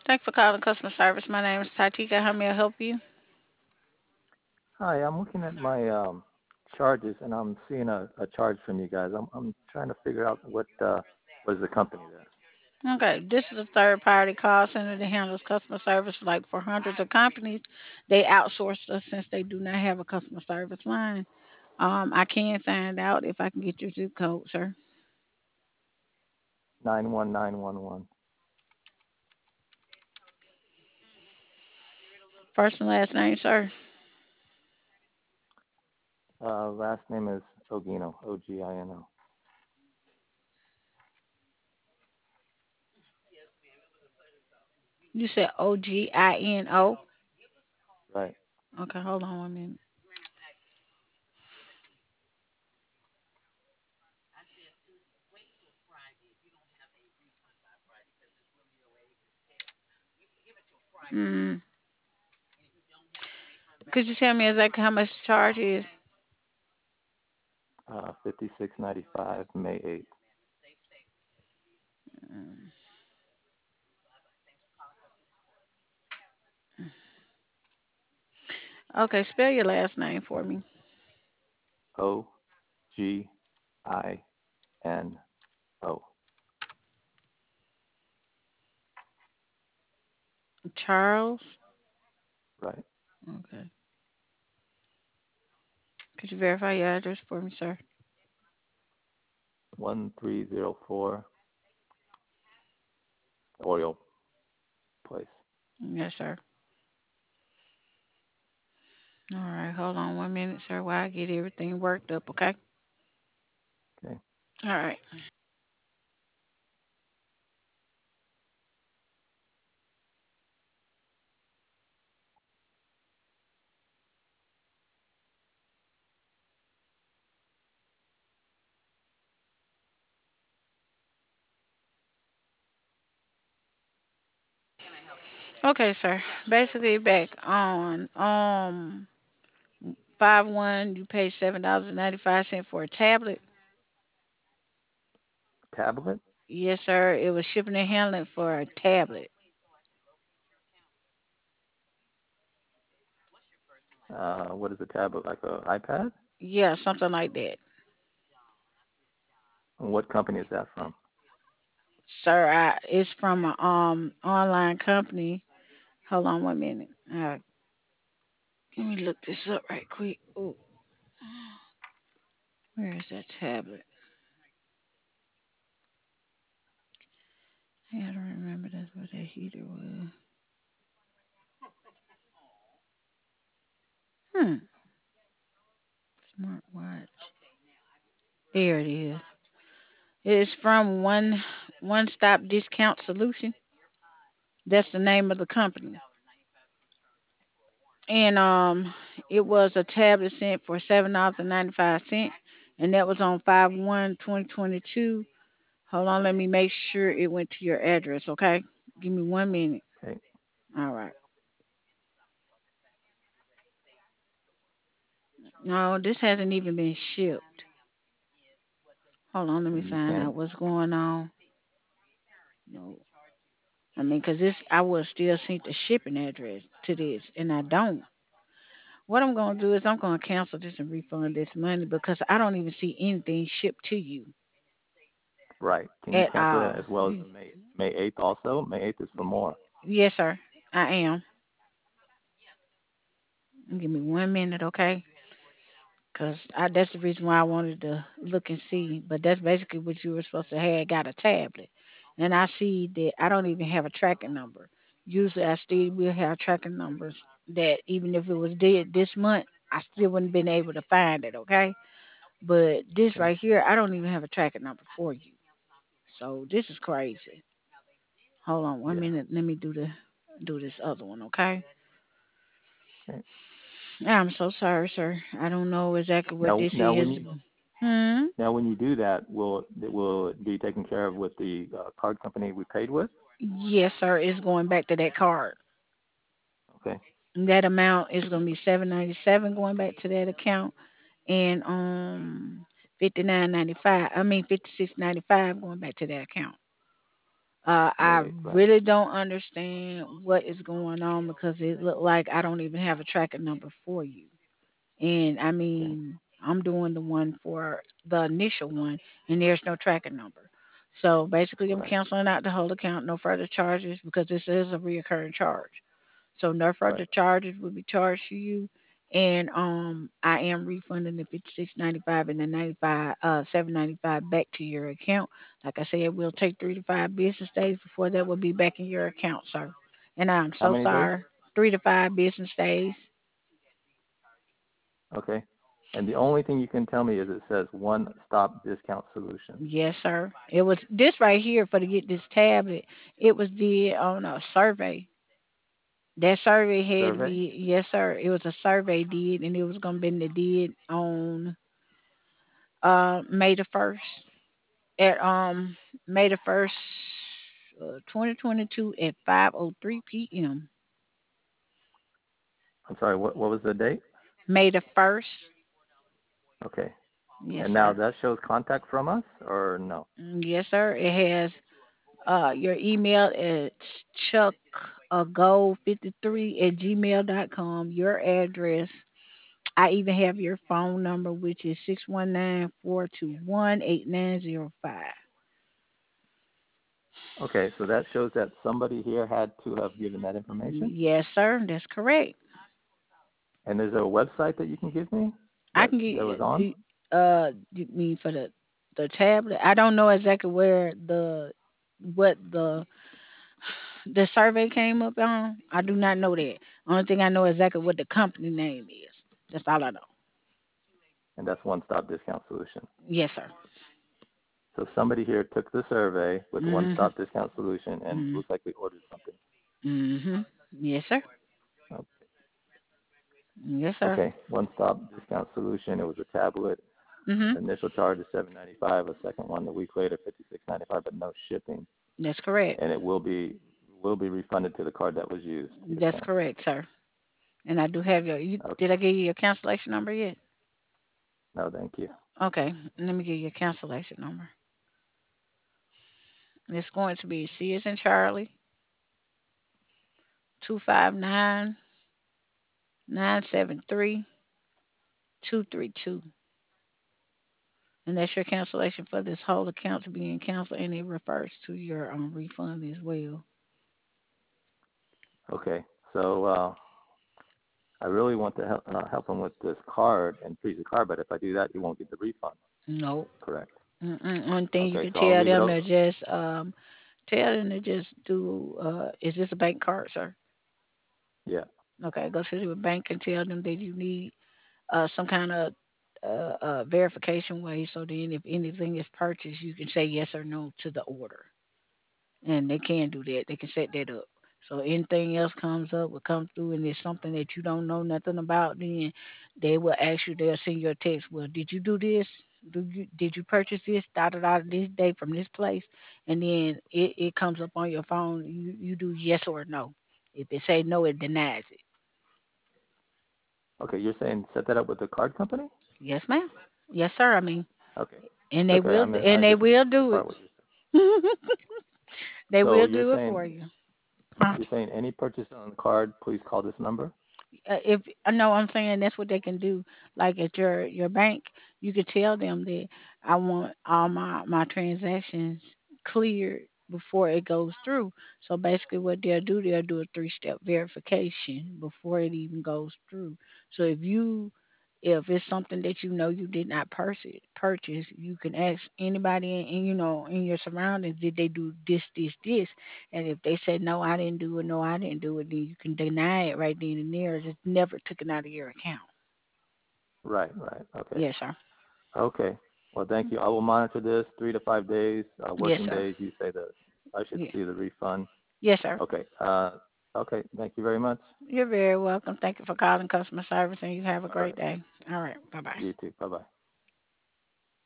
Thanks for calling customer service. My name is Tatika. How may I help you? Hi, I'm looking at my charges and I'm seeing a charge from you guys. I'm trying to figure out what is the company there. Okay, this is a third party call center that handles customer service like for hundreds of companies. They outsource us since they do not have a customer service line. I can find out if I can get your zip code, sir. 91911. First and last name, sir. Last name is Ogino, Ogino. You said Ogino. Right. Okay, hold on 1 minute. Mm, could you tell me exactly how much the charge is? 5695, May 8th. Mm. Okay, spell your last name for me. Ogino. Charles. Right. Okay. Could you verify your address for me, sir? 1304 Oriole Place. Yes, sir. All right, hold on 1 minute, sir, while I get everything worked up, okay? Okay. All right. Okay, sir. Basically, back on 5/1, you pay $7.95 for a tablet. Tablet? Yes, sir. It was shipping and handling for a tablet. What is a tablet? Like a iPad? Yeah, something like that. And what company is that from? Sir, it's from a online company. Hold on 1 minute. Let me look this up right quick. Oh, where is that tablet? I gotta remember that's what that heater was. Hmm. Smartwatch. There it is. It's from One Stop Discount Solution. That's the name of the company. And it was a tablet sent for $7.95, and that was on 5/1/2022. Hold on, let me make sure it went to your address, okay? Give me 1 minute. Okay. All right. No, this hasn't even been shipped. Hold on, let me You find can't. out what's going on. No, I mean, cause this I would still sent the shipping address to this, and I don't. What I'm gonna do is I'm gonna cancel this and refund this money because I don't even see anything shipped to you Right. Can you at cancel all. that as well as the May 8th also? May 8th is for more. Yes, sir. I am. Give me 1 minute, okay? Cause that's the reason why I wanted to look and see. But that's basically what you were supposed to have. Got a tablet, and I see that I don't even have a tracking number. Usually, I still will have tracking numbers. That even if it was dead this month, I still wouldn't been able to find it. Okay, but this Okay. right here, I don't even have a tracking number for you. So this is crazy. Hold on one Yeah. minute. Let me do this other one. Okay. Okay. I'm so sorry, sir. I don't know exactly what Now, this is. Hmm. when you do that, will it be taken care of with the card company we paid with? Yes, sir. It's going back to that card. Okay. That amount is gonna be 797 going back to that account, and 59.95. I mean 56.95 going back to that account. I Maybe explain. really don't understand what is going on because it looked like I don't even have a tracking number for you. And I Okay. mean, I'm doing the one for the initial one, and there's no tracking number. So basically, I'm Right. canceling out the whole account, no further charges because this is a reoccurring charge. So no further Right. charges will be charged to you. And I am refunding the 56.95 and the 95 7.95 back to your account. Like I said, it will take 3 to 5 business days before that will be back in your account, sir. And I'm How so many days? sorry. 3 to 5 business days. Okay. And the only thing you can tell me is it says One Stop Discount Solutions. Yes, sir. It was this right here for to get this tablet. It was did on a survey. That survey had to Survey? be yes, sir. It was a survey did, and it was gonna be the did on May the 1st at May the 1st, 2022 at 5:03 p.m. I'm sorry, what was the date? May the 1st. Okay. Yes, And now sir. that shows contact from us or no? Yes, sir. It has your email at chuckago53 at gmail.com. Your address. I even have your phone number, which is 619-421-8905. Okay, so that shows that somebody here had to have given that information. Yes, sir. That's correct. And there's a website that you can give me I that can that was get on? you mean for the tablet. I don't know exactly where what the survey came up on. I do not know that. Only thing I know exactly what the company name is. That's all I know. And that's One Stop Discount Solution. Yes, sir. So somebody here took the survey with One Mhm. Stop Discount Solution and Mhm. looks like we ordered something. Mhm. Yes, sir. Oh, Yes, sir. okay, One Stop Discount Solution. It was a tablet. Mhm. The initial charge is $7.95. A second one a week later, $56.95, but no shipping. That's correct. And it will be refunded to the card that was used. You're That's saying? correct, sir. And I do have Okay. did I give you your cancellation number yet? No, thank you. Okay. Let me give you your cancellation number. It's going to be C as in Charlie 259-973-232. And that's your cancellation for this whole account to being canceled, and it refers to your refund as well. Okay. So I really want to help him with this card and freeze the card, but if I do that, he won't get the refund. Nope. Correct. Mm-mm. One thing you Okay, can so I'll tell leave it them up. to just do. Is this a bank card, sir? Yeah. Okay, go to the bank and tell them that you need some kind of verification way. So then, if anything is purchased, you can say yes or no to the order, and they can do that. They can set that up. So anything else comes up will come through, and it's something that you don't know nothing about. Then they will ask you. They'll send you a text. Well, did you do this? Did you purchase this? Da da da this day from this place, and then it comes up on your phone. You do yes or no. If it say no, it denies it. Okay, you're saying set that up with the card company? Yes, ma'am. Yes, sir. I mean, Okay. and It's they okay. will I and they just will missed the do it. part what you're saying. They So will you're do it saying for you. Huh? you're saying any purchase on the card, please call this number? If I know I'm saying that's what they can do. Like at your bank, you could tell them that I want all my transactions cleared before it goes through. So basically, what they'll do a 3-step verification before it even goes through. So if it's something that you know you did not purchase, you can ask anybody in your surroundings, did they do this? And if they say no, I didn't do it, no, I didn't do it, then you can deny it right then and there. It's never taken out of your account. Right, right. Okay. Yes, sir. Okay. Well, thank you. I will monitor this 3 to 5 days, Yes, working sir. days. You say that I should Yeah. see the refund. Yes, sir. Okay. Okay. Thank you very much. You're very welcome. Thank you for calling customer service, and you have a All great right. day. All right. Bye bye. You too. Bye bye.